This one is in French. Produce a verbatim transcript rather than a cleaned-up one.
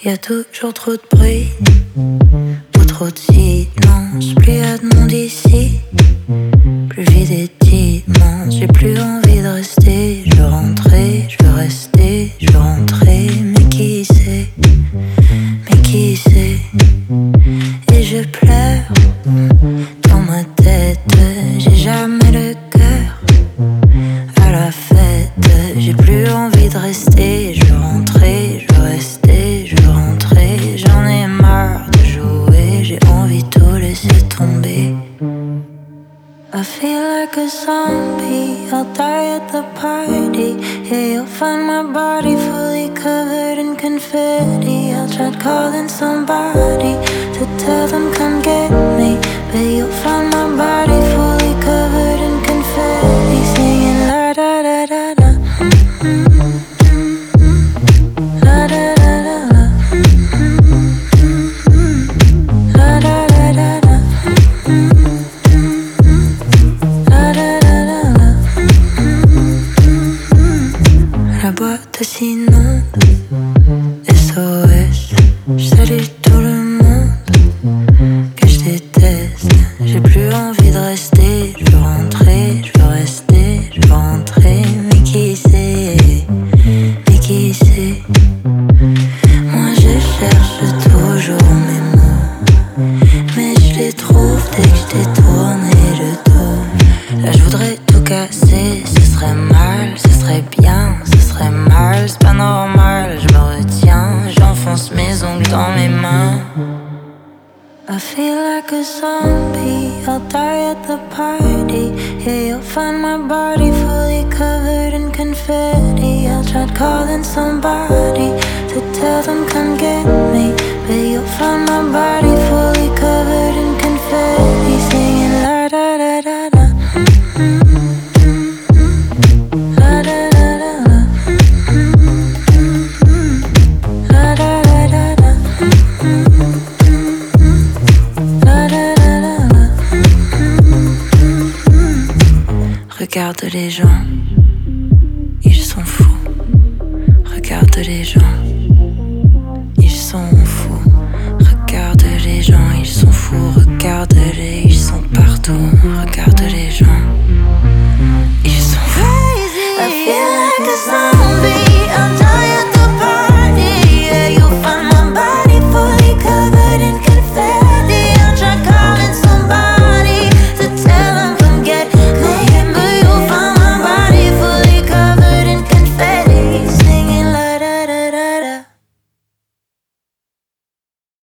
Y a toujours trop de bruit ou trop de silence. Plus y a de monde ici, plus vide est immense. J'ai plus envie de rester. Je veux rentrer, je veux rester, je veux rentrer. Mais qui sait, mais qui sait. Et je pleure dans ma tête. J'ai jamais le cœur à la fête. J'ai plus envie de rester. Je veux rentrer, je veux rester, je veux rentrer. J'en ai marre de jouer. J'ai envie de tout laisser tomber. I feel like a zombie, I'll die at the party. Yeah, you'll find my body fully covered in confetti. I'll try calling somebody to tell them come get me, but you'll find my body fully covered in confetti. Singing la da da da da. Mm-hmm. La da da da da. Mm-hmm. La da da da da. Mm-hmm. La boîte s'inonde, S O S. Je salue tout le monde que je déteste. J'ai plus envie de rester. Je veux rentrer, je veux rester, je veux rentrer. Mais qui sait, mais qui sait. Moi je cherche toujours mes mots, mais je les trouve dès que je t'ai tourné le dos. Là je voudrais tout casser, ce serait mal, ce serait bien, ce serait mal, c'est pas normal, je me retiens, j'enfonce mes ongles dans mes mains. I feel like a zombie, I'll die at the party. Yeah, you'll find my body fully covered in confetti. I'll try calling somebody to tell them come get me, but you'll find my body fully covered in confetti. Singing la da da da da. Mm-hmm. Regarde les gens, ils sont fous. Regarde les gens.